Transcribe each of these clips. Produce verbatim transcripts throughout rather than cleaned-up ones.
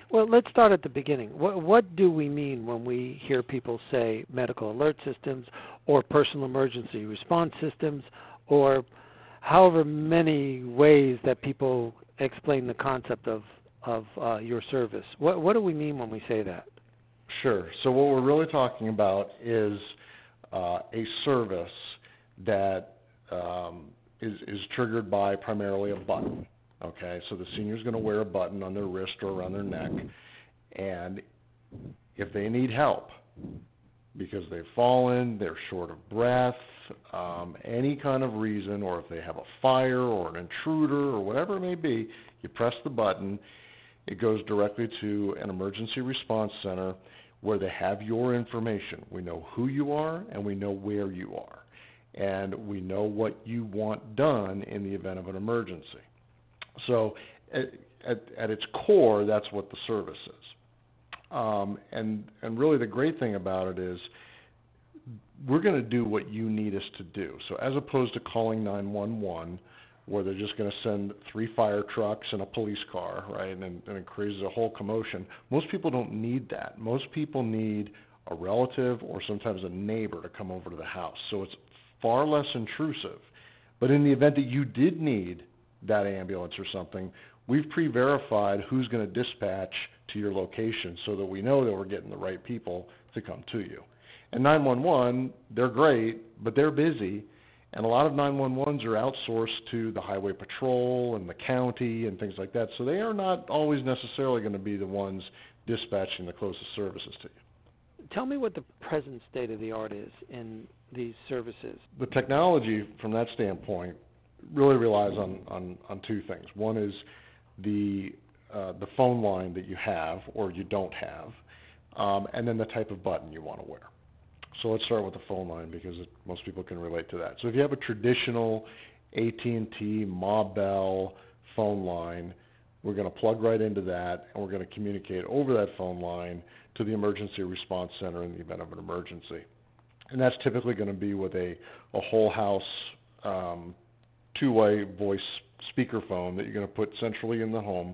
Well, let's start at the beginning. What, what do we mean when we hear people say medical alert systems or personal emergency response systems, or however many ways that people explain the concept of, of uh, your service? What, what do we mean when we say that? Sure. So what we're really talking about is uh, a service that um, is, is triggered by primarily a button. Okay, so the senior's going to wear a button on their wrist or around their neck, and if they need help because they've fallen, they're short of breath, um, any kind of reason, or if they have a fire or an intruder or whatever it may be, you press the button, it goes directly to an emergency response center where they have your information. We know who you are and we know where you are, and we know what you want done in the event of an emergency. So at, at, at its core, that's what the service is. Um, and, and really the great thing about it is we're going to do what you need us to do. So as opposed to calling nine one one, where they're just going to send three fire trucks and a police car, right, and, and it creates a whole commotion, most people don't need that. Most people need a relative or sometimes a neighbor to come over to the house. So it's far less intrusive. But in the event that you did need that ambulance or something, we've pre-verified who's going to dispatch to your location so that we know that we're getting the right people to come to you. And nine one one, they're great, but they're busy, and a lot of nine one ones are outsourced to the highway patrol and the county and things like that, so they are not always necessarily going to be the ones dispatching the closest services to you. Tell me what the present state of the art is in these services. The technology from that standpoint really relies on, on, on two things. One is the uh, the phone line that you have or you don't have, um, and then the type of button you want to wear. So let's start with the phone line because it, most people can relate to that. So if you have a traditional A T and T, Ma Bell phone line, we're going to plug right into that, and we're going to communicate over that phone line to the emergency response center in the event of an emergency. And that's typically going to be with a, a whole house um, two-way voice speakerphone that you're going to put centrally in the home.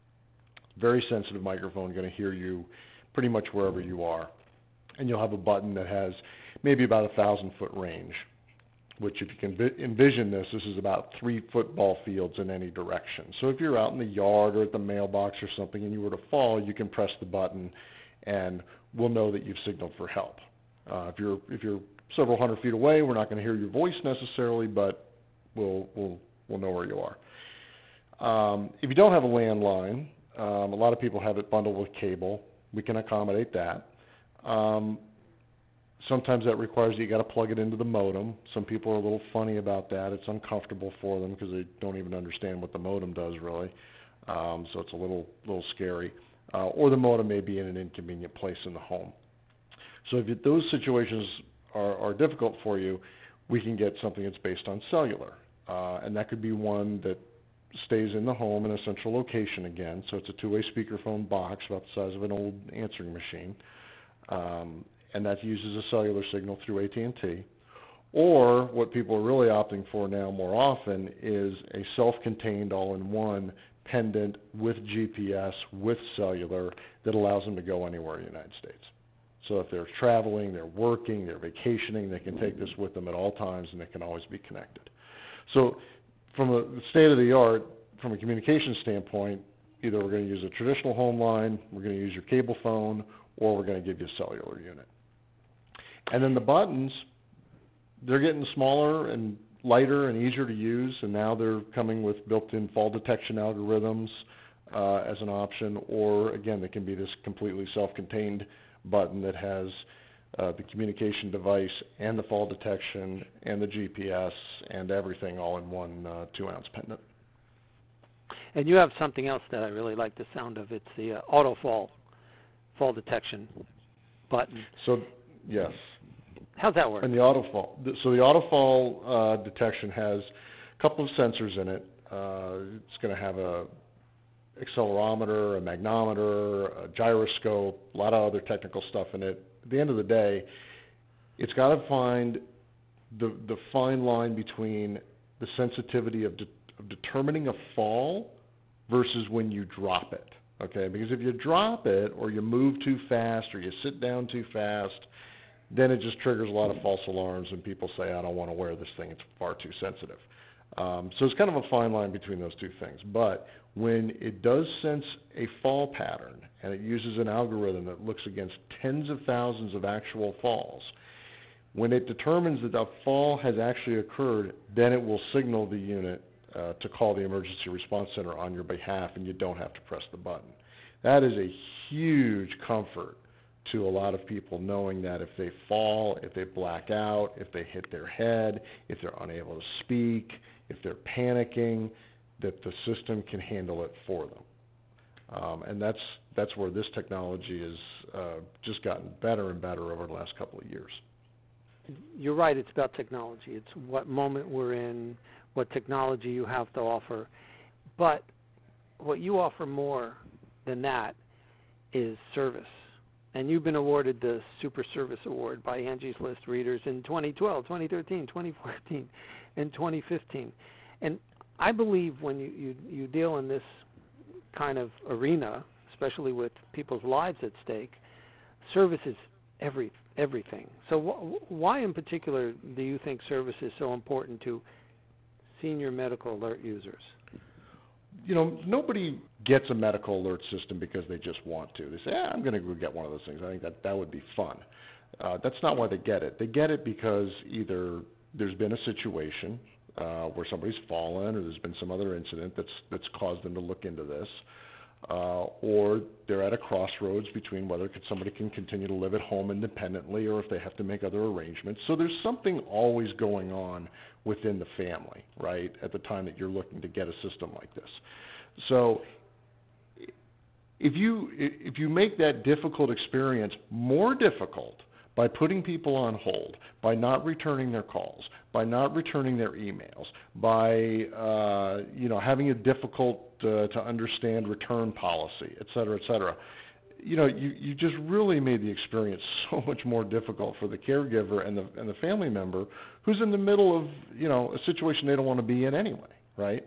Very sensitive microphone, going to hear you pretty much wherever you are. And you'll have a button that has maybe about a thousand foot range, which if you can envision this, this is about three football fields in any direction. So if you're out in the yard or at the mailbox or something and you were to fall, you can press the button and we'll know that you've signaled for help. Uh, if you're if you're several hundred feet away, we're not going to hear your voice necessarily, but we'll we'll we'll know where you are. Um, if you don't have a landline, um, a lot of people have it bundled with cable. We can accommodate that. Um, sometimes that requires you got to plug it into the modem. Some people are a little funny about that. It's uncomfortable for them because they don't even understand what the modem does really. Um, so it's a little little scary. Uh, or the modem may be in an inconvenient place in the home. So if you, those situations are, are difficult for you, we can get something that's based on cellular. Uh, and that could be one that stays in the home in a central location again. So it's a two-way speakerphone box about the size of an old answering machine. Um, and that uses a cellular signal through A T and T. Or what people are really opting for now more often is a self-contained all-in-one pendant with G P S, with cellular, that allows them to go anywhere in the United States. So if they're traveling, they're working, they're vacationing, they can take this with them at all times and they can always be connected. So from a state of the art, from a communication standpoint, either we're going to use a traditional home line, we're going to use your cable phone, or we're going to give you a cellular unit. And then the buttons, they're getting smaller and lighter and easier to use, and now they're coming with built-in fall detection algorithms uh, as an option, or again, they can be this completely self-contained button that has uh, the communication device and the fall detection and the G P S and everything all in one uh, two-ounce pendant. And you have something else that I really like the sound of. It's the uh, auto fall fall detection button. So yes. How's that work? And the auto fall. So the auto fall uh, detection has a couple of sensors in it. Uh, it's going to have a accelerometer, a magnometer, a gyroscope, a lot of other technical stuff in it. At the end of the day, it's got to find the the fine line between the sensitivity of, de- of determining a fall versus when you drop it. okay? Because if you drop it or you move too fast or you sit down too fast, then it just triggers a lot of false alarms and people say, I don't want to wear this thing, it's far too sensitive. Um, so it's kind of a fine line between those two things. But when it does sense a fall pattern and it uses an algorithm that looks against tens of thousands of actual falls, when it determines that a fall has actually occurred, then it will signal the unit uh, to call the emergency response center on your behalf, and you don't have to press the button. That is a huge comfort to a lot of people, knowing that if they fall, if they black out, if they hit their head, if they're unable to speak, if they're panicking, that the system can handle it for them. Um, and that's that's where this technology has uh, just gotten better and better over the last couple of years. You're right, it's about technology. It's what moment we're in, what technology you have to offer. But what you offer more than that is service. And you've been awarded the Super Service Award by Angie's List readers in twenty twelve, twenty thirteen, twenty fourteen, and twenty fifteen. And I believe when you, you, you deal in this kind of arena, especially with people's lives at stake, service is every, everything. So wh- why in particular do you think service is so important to senior medical alert users? You know, nobody gets a medical alert system because they just want to. They say, ah, I'm going to go get one of those things. I think that that would be fun. Uh, that's not why they get it. They get it because either there's been a situation uh, where somebody's fallen or there's been some other incident that's that's caused them to look into this, uh, or they're at a crossroads between whether somebody can continue to live at home independently or if they have to make other arrangements. So there's something always going on within the family, right, at the time that you're looking to get a system like this. So if you if you make that difficult experience more difficult by putting people on hold, by not returning their calls, by not returning their emails, by uh, you know having a difficult uh, to understand return policy, et cetera, et cetera, you know you, you just really made the experience so much more difficult for the caregiver and the and the family member who's in the middle of you know a situation they don't want to be in anyway, right?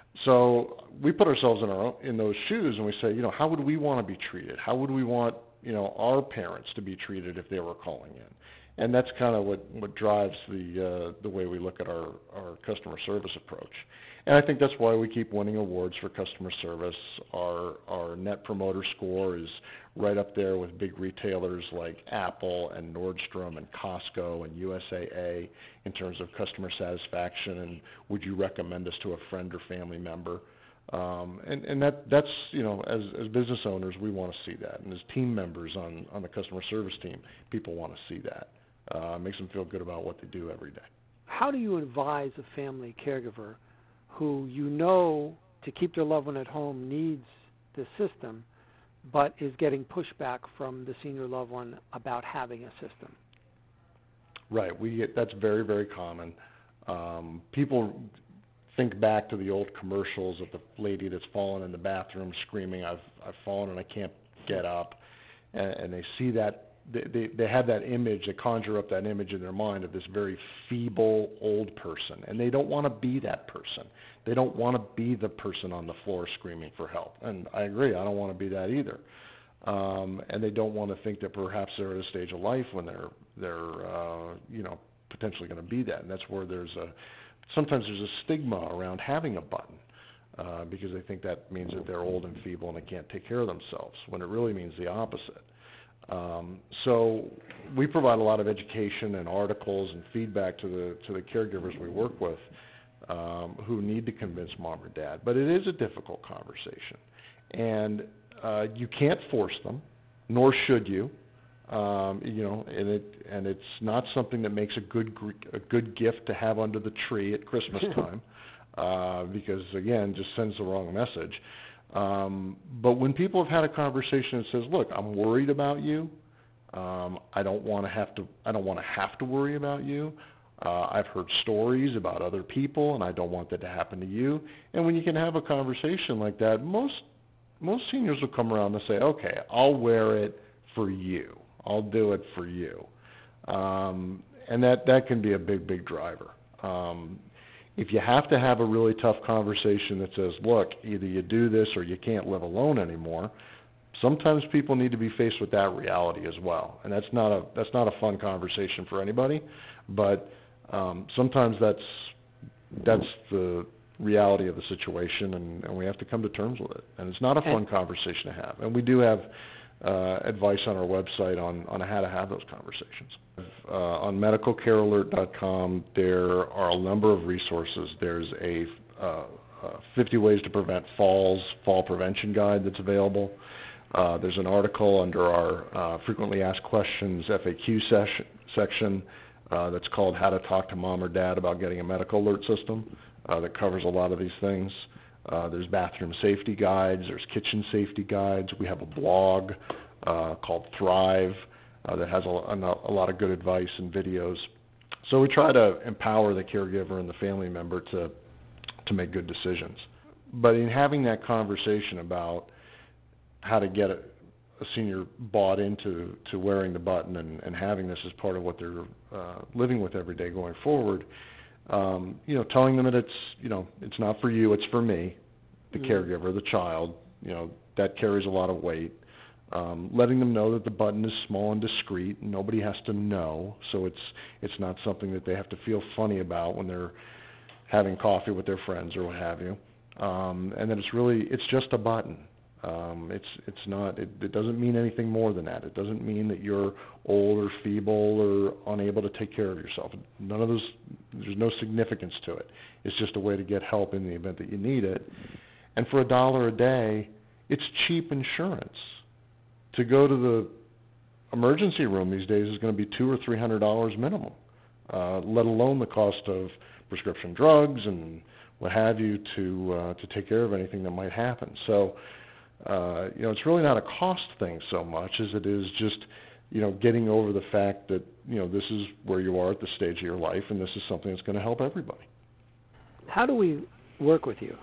So we put ourselves in our in those shoes and we say, you know, how would we want to be treated? How would we want you know our parents to be treated if they were calling in? And that's kind of what, what drives the uh, the way we look at our, our customer service approach. And I think that's why we keep winning awards for customer service. Our our Net Promoter Score is right up there with big retailers like Apple and Nordstrom and Costco and U S A A in terms of customer satisfaction and would you recommend us to a friend or family member. Um, and, and that that's, you know, as, as business owners, we want to see that. And as team members on, on the customer service team, people want to see that. Uh, it makes them feel good about what they do every day. How do you advise a family caregiver who you know to keep their loved one at home needs the system, but is getting pushback from the senior loved one about having a system? Right. We get, that's very, very common. Um, people think back to the old commercials of the lady that's fallen in the bathroom screaming, I've, I've fallen and I can't get up. And, and they see that. They, they have that image, they conjure up that image in their mind of this very feeble old person, and they don't want to be that person. They don't want to be the person on the floor screaming for help. And I agree, I don't want to be that either. Um, and they don't want to think that perhaps they're at a stage of life when they're they're uh, you know potentially going to be that. And that's where there's a sometimes there's a stigma around having a button uh, because they think that means that they're old and feeble and they can't take care of themselves, when it really means the opposite. Um, so we provide a lot of education and articles and feedback to the to the caregivers we work with um, who need to convince mom or dad. But it is a difficult conversation, and uh, you can't force them, nor should you. Um, you know, and it and it's not something that makes a good a good gift to have under the tree at Christmas time, uh, because again, just sends the wrong message. Um, but when people have had a conversation that says, "Look, I'm worried about you. Um, I don't want to have to. I don't want to have to worry about you. Uh, I've heard stories about other people, and I don't want that to happen to you." And when you can have a conversation like that, most most seniors will come around and say, "Okay, I'll wear it for you. I'll do it for you," um, and that that can be a big, big driver. Um, If you have to have a really tough conversation that says, look, either you do this or you can't live alone anymore, sometimes people need to be faced with that reality as well. And that's not a that's not a fun conversation for anybody, but um, sometimes that's that's the reality of the situation, and, and we have to come to terms with it. And it's not a fun conversation to have. And we do have uh, advice on our website on, on how to have those conversations. Uh, on medical care alert dot com, there are a number of resources. There's a uh, uh, fifty ways to prevent falls, fall prevention guide that's available. Uh, there's an article under our uh, frequently asked questions F A Q session, section uh, that's called How to Talk to Mom or Dad About Getting a Medical Alert System uh, that covers a lot of these things. Uh, there's bathroom safety guides. There's kitchen safety guides. We have a blog uh, called Thrive uh, that has a, a, a lot of good advice and videos. So we try to empower the caregiver and the family member to to make good decisions. But in having that conversation about how to get a, a senior bought into to wearing the button and, and having this as part of what they're uh, living with every day going forward, um, you know, telling them that it's, you know, it's not for you, it's for me, the mm-hmm. caregiver, the child, you know, that carries a lot of weight. Um, letting them know that the button is small and discreet, and nobody has to know, so it's it's not something that they have to feel funny about when they're having coffee with their friends or what have you. Um, and then it's really, it's just a button. Um, it's it's not. It, it doesn't mean anything more than that. It doesn't mean that you're old or feeble or unable to take care of yourself. None of those. There's no significance to it. It's just a way to get help in the event that you need it. And for a dollar a day, it's cheap insurance. To go to the emergency room these days is going to be two or three hundred dollars minimum. Uh, let alone the cost of prescription drugs and what have you to uh, to take care of anything that might happen. So. Uh, you know, it's really not a cost thing so much as it is just, you know, getting over the fact that, you know, this is where you are at this stage of your life, and this is something that's going to help everybody. How do we work with you?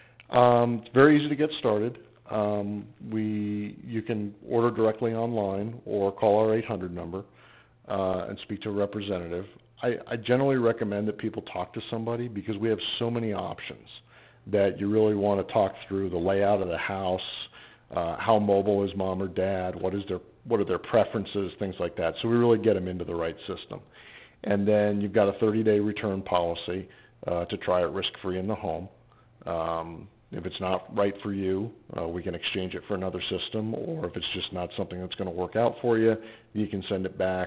Um, it's very easy to get started. Um, we, you can order directly online or call our eight hundred number uh, and speak to a representative. I, I generally recommend that people talk to somebody because we have so many options that you really want to talk through the layout of the house, uh, how mobile is mom or dad, what is their what are their preferences, things like that. So we really get them into the right system. And then you've got a thirty-day return policy uh, to try it risk-free in the home. Um, if it's not right for you, uh, we can exchange it for another system, or if it's just not something that's going to work out for you, you can send it back,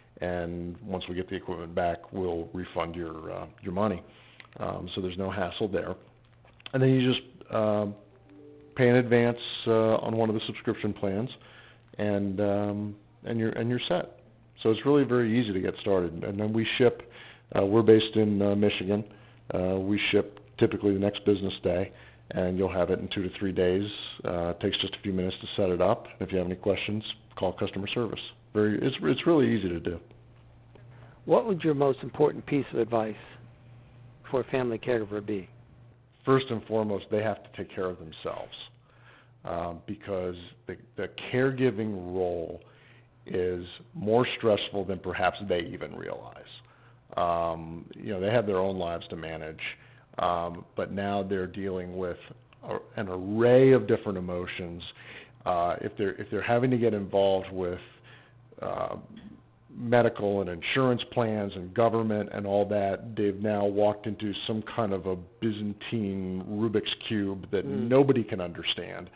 and once we get the equipment back, we'll refund your uh, your money. Um, so there's no hassle there. And then you just uh, pay in advance uh, on one of the subscription plans, and um, and you're and you're set. So it's really very easy to get started. And then we ship. Uh, we're based in uh, Michigan. Uh, we ship typically the next business day, and you'll have it in two to three days. Uh, it takes just a few minutes to set it up. If you have any questions, call customer service. Very, it's it's really easy to do. What would your most important piece of advice for a family caregiver be? First and foremost, they have to take care of themselves uh, because the, the caregiving role is more stressful than perhaps they even realize. Um, you know, they have their own lives to manage, um, but now they're dealing with a, an array of different emotions. Uh, if they're if they're having to get involved with uh, medical and insurance plans and government and all that, they've now walked into some kind of a Byzantine Rubik's Cube that mm. nobody can understand.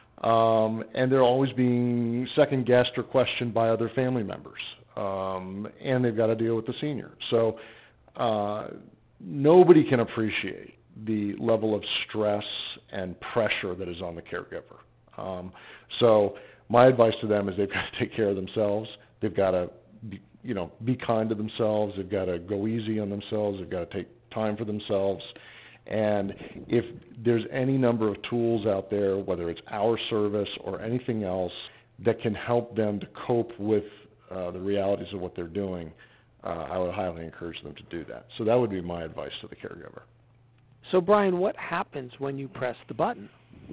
Um, and they're always being second-guessed or questioned by other family members. Um, and they've got to deal with the senior. So uh, nobody can appreciate the level of stress and pressure that is on the caregiver. Um, so my advice to them is they've got to take care of themselves. They've got to Be, you know, be kind to themselves. They've got to go easy on themselves. They've got to take time for themselves. And if there's any number of tools out there, whether it's our service or anything else that can help them to cope with uh, the realities of what they're doing, uh, I would highly encourage them to do that. So that would be my advice to the caregiver. So, Brian, what happens when you press the button?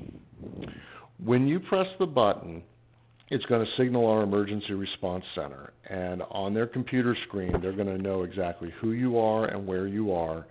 When you press the button, it's going to signal our emergency response center, and on their computer screen, they're going to know exactly who you are and where you are,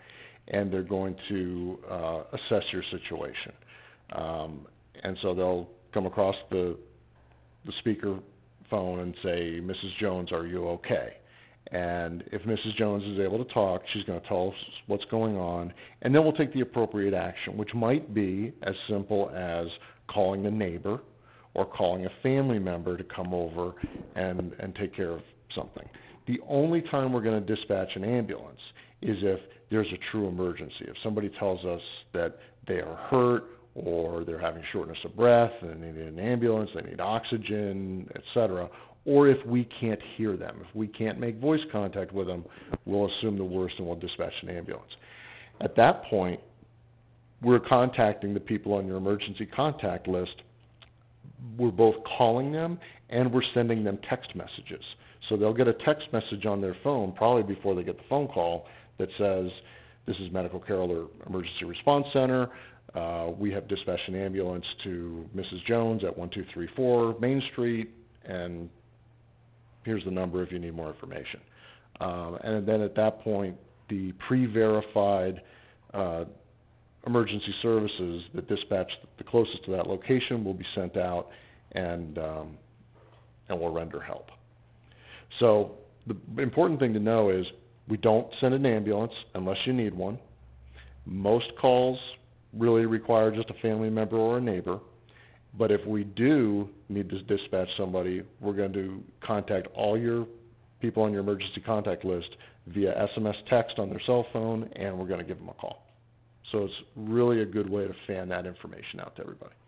and they're going to uh, assess your situation. Um, and so they'll come across the the speaker phone and say, Missus Jones, are you okay? And if Missus Jones is able to talk, she's going to tell us what's going on, and then we'll take the appropriate action, which might be as simple as calling a neighbor or calling a family member to come over and, and take care of something. The only time we're going to dispatch an ambulance is if there's a true emergency. If somebody tells us that they are hurt or they're having shortness of breath and they need an ambulance, they need oxygen, et cetera, or if we can't hear them. If we can't make voice contact with them, we'll assume the worst and we'll dispatch an ambulance. At that point, we're contacting the people on your emergency contact list. We're both calling them and we're sending them text messages. So they'll get a text message on their phone probably before they get the phone call that says, this is Medical Care Alert Emergency Response Center. Uh, we have dispatched an ambulance to Missus Jones at one two three four Main Street, and here's the number if you need more information. Um, and then at that point, the pre-verified uh, emergency services that dispatch the closest to that location will be sent out and um, and will render help. So the important thing to know is we don't send an ambulance unless you need one. Most calls really require just a family member or a neighbor. But if we do need to dispatch somebody, we're going to contact all your people on your emergency contact list via S M S text on their cell phone, and we're going to give them a call. So it's really a good way to fan that information out to everybody.